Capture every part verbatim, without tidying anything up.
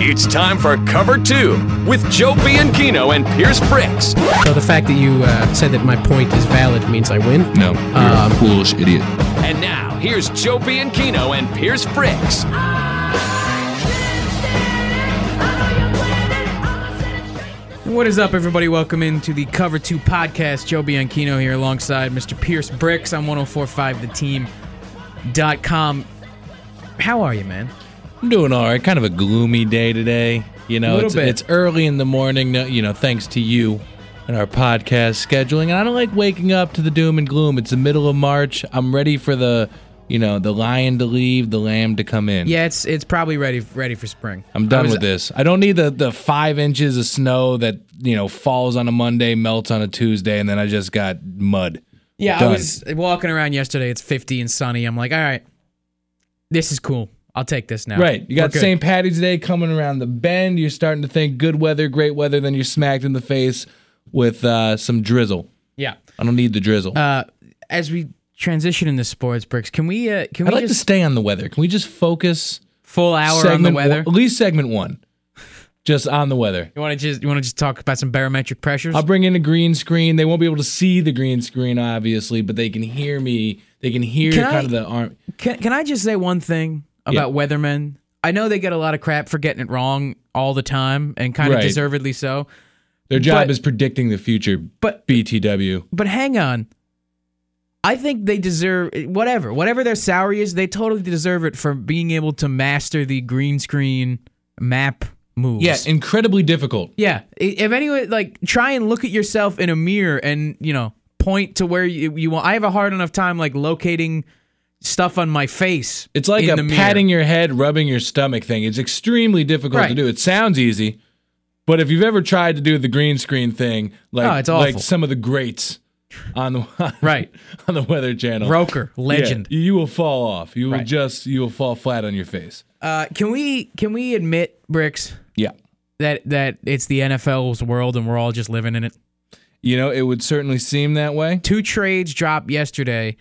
It's time for Cover Two with Joe Bianchino and Pierce Bricks. So the fact that you uh, said that my point is valid means I win? No, you're Um, a foolish idiot. And now, here's Joe Bianchino and Pierce Bricks. What is up, everybody? Welcome into the Cover two podcast. Joe Bianchino here alongside Mister Pierce Bricks on ten forty-five the team dot com. How are you, man? I'm doing all right. Kind of a gloomy day today. You know, Little it's, bit. it's early in the morning, no- you know, thanks to you and our podcast scheduling. And I don't like waking up to the doom and gloom. It's the middle of March. I'm ready for the, you know, the lion to leave, the lamb to come in. Yeah, it's it's probably ready ready for spring. I'm I done was- with this. I don't need the, the five inches of snow that, you know, falls on a Monday, melts on a Tuesday, and then I just got mud. Yeah, Done. I was walking around yesterday. It's fifty and sunny. I'm like, all right, this is cool. I'll take this now. Right. You We're got good. Saint Patty's Day coming around the bend. You're starting to think good weather, great weather. Then you're smacked in the face with uh, some drizzle. Yeah. I don't need the drizzle. Uh, as we transition into sports, Bricks, can we uh, can I'd we like to just stay on the weather. Can we just focus full hour on the segment weather? one- at least segment one, just on the weather. You want to just you want to just talk about some barometric pressures? I'll bring in a green screen. They won't be able to see the green screen, obviously, but they can hear me. They can hear Can kind I- of the arm. Can Can I just say one thing about weathermen? I know they get a lot of crap for getting it wrong all the time, and kind of Right. deservedly so. Their job but- is predicting the future. But B T W. but hang on. I think they deserve whatever whatever their salary is. They totally deserve it for being able to master the green screen map moves. Yeah, incredibly difficult. yeah. I- If anyone like try and look at yourself in a mirror and you know point to where you, you want. I have a hard enough time like locating stuff on my face. It's like in a the mirror. patting your head, rubbing your stomach thing. It's extremely difficult to Right. do. It sounds easy, but if you've ever tried to do the green screen thing, like Oh, it's like awful. some of the greats on the Right. on the Weather Channel, Roker, legend. yeah, you will fall off. You will Right. just you will fall flat on your face. Uh, can we can we admit, Bricks, Yeah, that that it's the N F L's world and we're all just living in it? you know it would certainly seem that way. Two trades dropped yesterday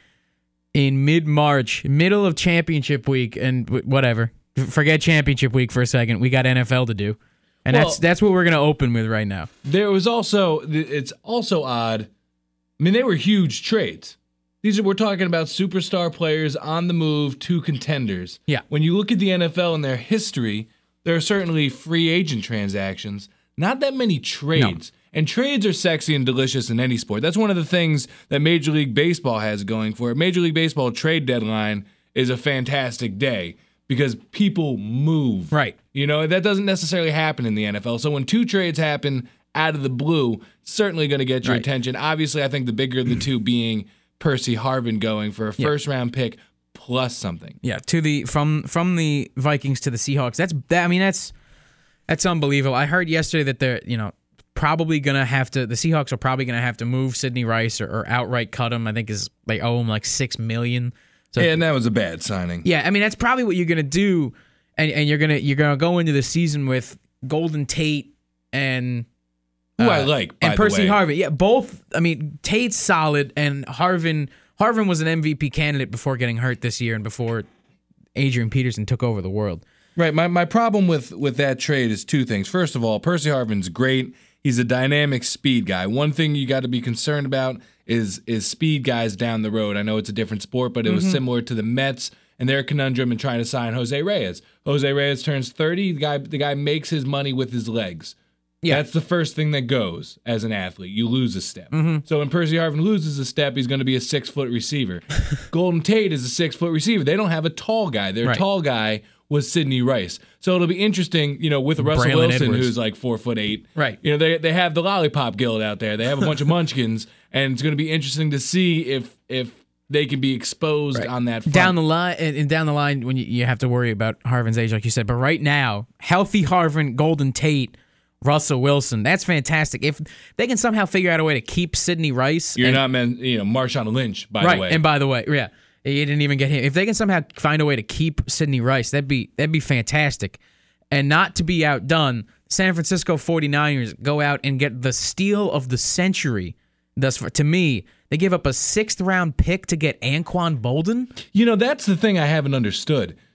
in mid-March, middle of championship week, and w- whatever. Forget championship week for a second. We got N F L to do, and Well- that's that's what we're gonna open with right now. There was also it's also odd. I mean, they were huge trades. These are we're talking about superstar players on the move to contenders. Yeah. When you look at the N F L and their history, there are certainly free agent transactions, not that many trades. And trades are sexy and delicious in any sport. That's one of the things that Major League Baseball has going for it. Major League Baseball trade deadline is a fantastic day because people move. Right. You know, that doesn't necessarily happen in the N F L. So when two trades happen out of the blue, certainly going to get your Right. attention. Obviously, I think the bigger of the two being Percy Harvin going for a Yeah. first round pick plus something. Yeah, to the from from the Vikings to the Seahawks. That's that. I mean, that's that's unbelievable. I heard yesterday that they're you know probably gonna have to. The Seahawks are probably gonna have to move Sidney Rice or, or outright cut him. I think is they owe him like six million. So Yeah, and that was a bad signing. yeah, I mean that's probably what you're gonna do, and and you're gonna you're gonna go into the season with Golden Tate and Who I uh, like, by and the Percy way. Harvin. Yeah, both. I mean, Tate's solid, and Harvin. Harvin was an M V P candidate before getting hurt this year, and before Adrian Peterson took over the world. Right. My my problem with with that trade is two things. First of all, Percy Harvin's great. He's a dynamic speed guy. One thing you got to be concerned about is is speed guys down the road. I know it's a different sport, but it was similar to the Mets and their conundrum in trying to sign Jose Reyes. Jose Reyes turns thirty. The guy the guy makes his money with his legs. Yeah. That's the first thing that goes as an athlete. You lose a step. So when Percy Harvin loses a step, he's going to be a six-foot receiver. Golden Tate is a six-foot receiver. They don't have a tall guy. Their Right. tall guy was Sidney Rice. So it'll be interesting, you know, with Russell Braylon Wilson, Edwards. who's like four foot eight. Right. You know, they they have the lollipop guild out there. They have a bunch of munchkins, and it's going to be interesting to see if if they can be exposed Right. on that front. Down the line, and and down the line, when you, you have to worry about Harvin's age, like you said. But right now, healthy Harvin, Golden Tate, Russell Wilson, that's fantastic. If they can somehow figure out a way to keep Sidney Rice, You're and, not meant, you know, Marshawn Lynch, by right. the way. And by the way, yeah, you didn't even get him. If they can somehow find a way to keep Sidney Rice, that'd be that'd be fantastic. And not to be outdone, San Francisco forty-niners go out and get the steal of the century. Thus far, to me, they give up a sixth round pick to get Anquan Bolden. You know, that's the thing I haven't understood.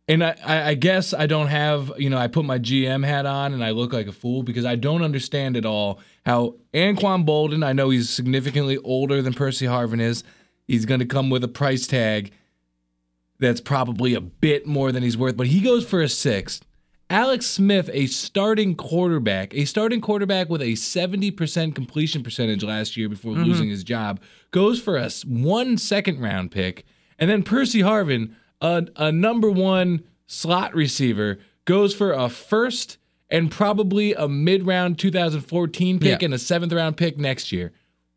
And I, I guess I don't have, you know, I put my G M hat on and I look like a fool because I don't understand at all how Anquan Boldin, I know he's significantly older than Percy Harvin is. He's going to come with a price tag that's probably a bit more than he's worth, but he goes for a sixth. Alex Smith, a starting quarterback, a starting quarterback with a seventy percent completion percentage last year before mm-hmm. losing his job, goes for a one second round pick. And then Percy Harvin, a, a number one slot receiver, goes for a first and probably a mid-round two thousand fourteen pick yeah. and a seventh round pick next year.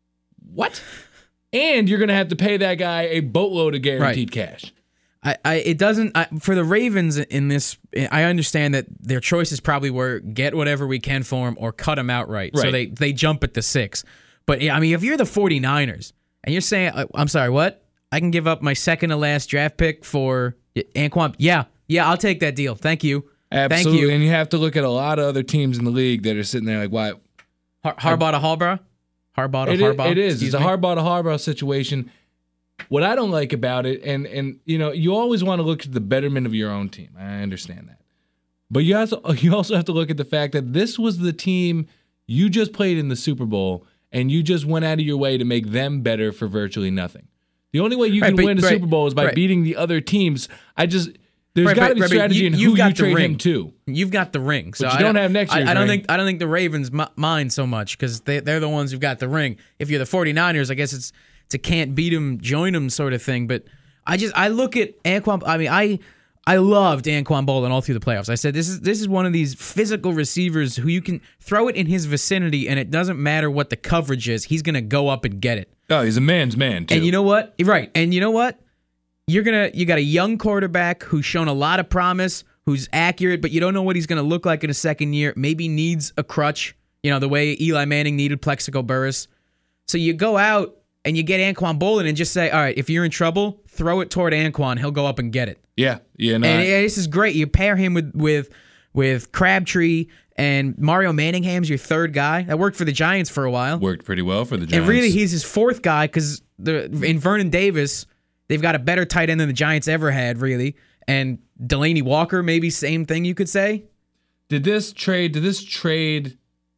What? And you're going to have to pay that guy a boatload of guaranteed right. cash. I, I it doesn't I, for the Ravens in this. I understand that their choices probably were get whatever we can for him or cut him outright. Right. So they they jump at the six. But I mean, if you're the 49ers and you're saying, I'm sorry, what? I can give up my second to last draft pick for Anquan. Yeah, yeah, I'll take that deal. Thank you. Absolutely. Thank you. And you have to look at a lot of other teams in the league that are sitting there like, why? Har- Harbaugh to Harbaugh? Harbaugh to it Harbaugh? Is, it is. Excuse it's me? a Harbaugh to Harbaugh situation. What I don't like about it, and and you know, you always want to look at the betterment of your own team. I understand that. But you also you also have to look at the fact that this was the team you just played in the Super Bowl, and you just went out of your way to make them better for virtually nothing. The only way you right, can but, win a right, Super Bowl is by right. beating the other teams. I just there's right, got to be right, strategy you, in who got you trade ring. him to. You've got the ring, so but you I don't have next year's I, I don't ring. think I don't think the Ravens m- mind so much because they they're the ones who've got the ring. If you're the 49ers, I guess it's it's a can't beat them, join them sort of thing. But I just I look at Anquan. I mean I. I loved Anquan Boldin all through the playoffs. I said this is this is one of these physical receivers who you can throw it in his vicinity and it doesn't matter what the coverage is. He's going to go up and get it. Oh, he's a man's man too. And you know what? Right. And you know what? You're going to you got a young quarterback who's shown a lot of promise, who's accurate, but you don't know what he's going to look like in a second year. Maybe needs a crutch, you know, the way Eli Manning needed Plexico Burress. So you go out and you get Anquan Boldin and just say, all right, if you're in trouble, throw it toward Anquan. He'll go up and get it. Yeah, yeah, no. And I, this is great. You pair him with with with Crabtree and Mario Manningham's your third guy. That worked for the Giants for a while. Worked pretty well for the Giants. And really, he's his fourth guy because the in Vernon Davis, they've got a better tight end than the Giants ever had, really. And Delaney Walker, maybe same thing you could say. Did this trade? Did this trade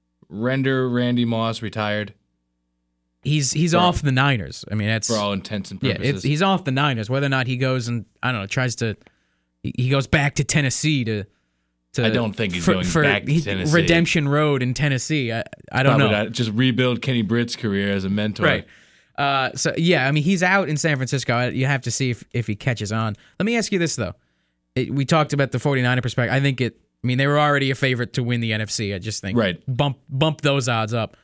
render Randy Moss retired? He's he's for, off the Niners. I mean, that's for all intents and purposes. Yeah, it's, he's off the Niners. Whether or not he goes and I don't know, tries to, he, he goes back to Tennessee to. to I don't think he's for, going for back to Tennessee. Redemption Road in Tennessee. I I don't Probably know. Not. Just rebuild Kenny Britt's career as a mentor. Right. Uh, so yeah, I mean, he's out in San Francisco. You have to see if if he catches on. Let me ask you this though. It, we talked about the 49er perspective. I think it. I mean, they were already a favorite to win the N F C. I just think right. bump bump those odds up.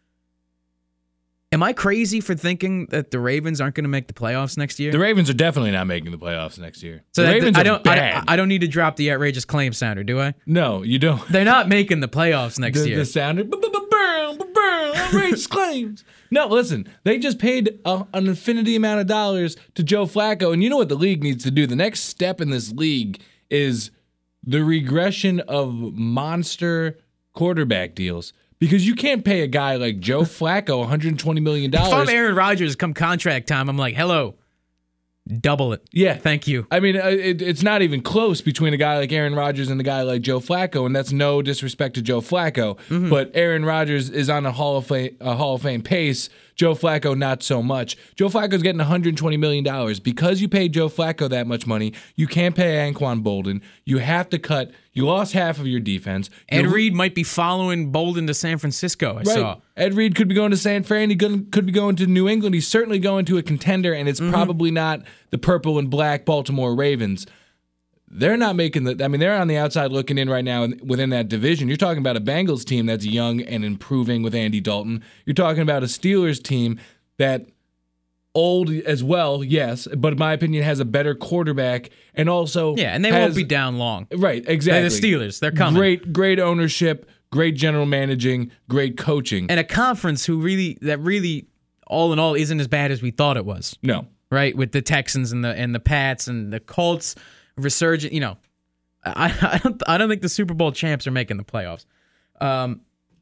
Am I crazy for thinking that the Ravens aren't going to make the playoffs next year? The Ravens are definitely not making the playoffs next year. So the that, Ravens I are don't. bad. I, I don't need to drop the outrageous claim sounder, do I? No, you don't. They're not making the playoffs next the, year. The sounder, outrageous claims. No, listen. They just paid a, an infinity amount of dollars to Joe Flacco, and you know what the league needs to do? The next step in this league is the regression of monster quarterback deals. Because you can't pay a guy like Joe Flacco one hundred twenty million dollars. If I'm Aaron Rodgers come contract time, I'm like, hello, double it. Yeah. Thank you. I mean, it, it's not even close between a guy like Aaron Rodgers and a guy like Joe Flacco, and that's no disrespect to Joe Flacco. Mm-hmm. But Aaron Rodgers is on a Hall of Fame, a Hall of Fame pace. Joe Flacco, not so much. Joe Flacco's getting one hundred twenty million dollars. Because you paid Joe Flacco that much money, you can't pay Anquan Boldin. You have to cut. You lost half of your defense. Ed You're, Reed might be following Boldin to San Francisco, I right. saw. Ed Reed could be going to San Fran. He could, could be going to New England. He's certainly going to a contender, and it's mm-hmm. probably not the purple and black Baltimore Ravens. They're not making the. I mean, they're on the outside looking in right now within that division. You're talking about a Bengals team that's young and improving with Andy Dalton. You're talking about a Steelers team that old as well, yes, but in my opinion has a better quarterback and also yeah, and they has, won't be down long. Right, exactly. They're the Steelers. They're coming. Great, great ownership, great general managing, great coaching, and a conference who really that really all in all isn't as bad as we thought it was. No, right, with the Texans and the and the Pats and the Colts resurgent. You know, I I don't I don't think the Super Bowl champs are making the playoffs. Um,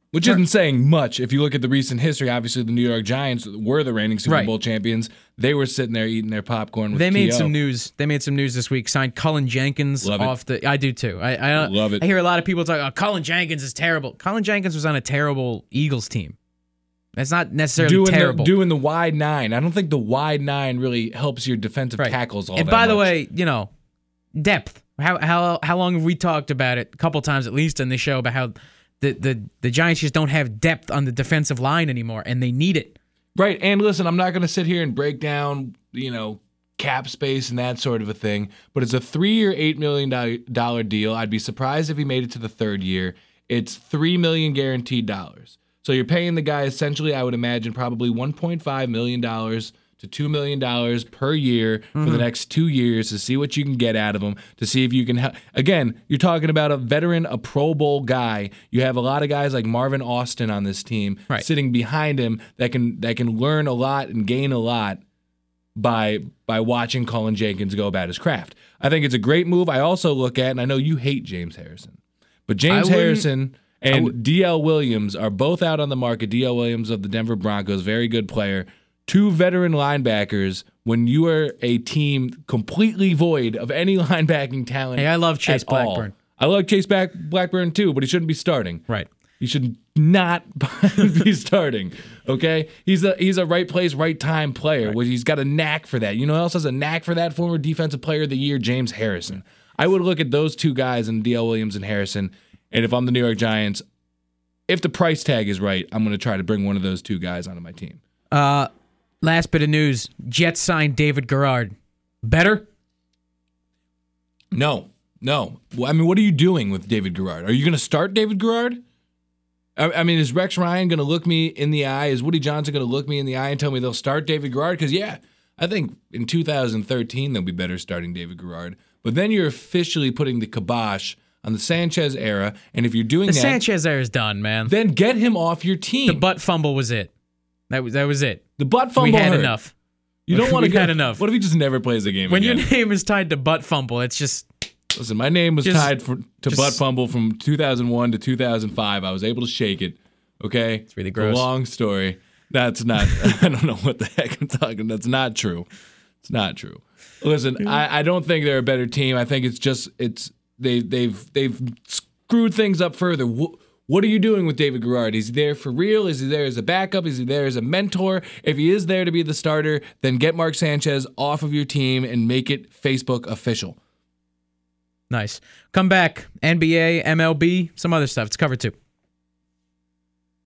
Which Sure. isn't saying much if you look at the recent history. Obviously, the New York Giants were the reigning Super Right. Bowl champions. They were sitting there eating their popcorn with They made T O. some news. They made some news this week. Signed Cullen Jenkins Love it. off the. I do too. I, I Love it. I hear a lot of people talk. Oh, Cullen Jenkins is terrible. Cullen Jenkins was on a terrible Eagles team. That's not necessarily doing terrible. The, doing the wide nine. I don't think the wide nine really helps your defensive Right. tackles all and that by the much. way, you know, depth. How how how long have we talked about it? A couple times at least in this show about how the the the Giants just don't have depth on the defensive line anymore, and they need it. Right. And listen, I'm not going to sit here and break down, you know, cap space and that sort of a thing, but it's a three-year, eight million dollars deal. I'd be surprised if he made it to the third year. It's three million dollars guaranteed dollars. So you're paying the guy essentially, I would imagine, probably one point five million dollars to two million dollars per year for Mm-hmm. the next two years to see what you can get out of him, to see if you can help. Again, you're talking about a veteran, a Pro Bowl guy. You have a lot of guys like Marvin Austin on this team Right. sitting behind him that can that can learn a lot and gain a lot by by watching Cullen Jenkins go about his craft. I think it's a great move. I also look at, and I know you hate James Harrison, but James wouldn't- Harrison I and would- D L Williams are both out on the market. D L Williams of the Denver Broncos, very good player. Two veteran linebackers when you are a team completely void of any linebacking talent. Hey, I love Chase at all. Blackburn. I love Chase Back- Blackburn too, but he shouldn't be starting. Right. He should not be starting. Okay, he's a he's a right place, right time player. Right. He's got a knack for that. You know who else has a knack for that? Former Defensive Player of the Year, James Harrison. I would look at those two guys and D L Williams and Harrison, and if I'm the New York Giants, if the price tag is right, I'm going to try to bring one of those two guys onto my team. Uh, last bit of news: Jets signed David Garrard. Better? No, no. Well, I mean, what are you doing with David Garrard? Are you going to start David Garrard? I, I mean, is Rex Ryan going to look me in the eye? Is Woody Johnson going to look me in the eye and tell me they'll start David Garrard? Because, yeah, I think in two thousand thirteen they'll be better starting David Garrard. But then you're officially putting the kibosh on the Sanchez era. And if you're doing The that, Sanchez era is done, man. then get him off your team. The butt fumble was it. That was that was it. The butt fumble We had hurt. enough. You don't want to We get had enough. What if he just never plays the game When again? your name is tied to butt fumble, it's just Listen, my name was Just- tied for, to just- butt fumble from two thousand one to two thousand five. I was able to shake it. Okay, it's really a gross. long story. That's not. I don't know what the heck I'm talking. That's not true. It's not true. Listen, I, I don't think they're a better team. I think it's just it's they they've they've screwed things up further. Wh- What are you doing with David Garrard? Is he there for real? Is he there as a backup? Is he there as a mentor? If he is there to be the starter, then get Mark Sanchez off of your team and make it Facebook official. nice. Come back. N B A, M L B, some other stuff. It's covered too.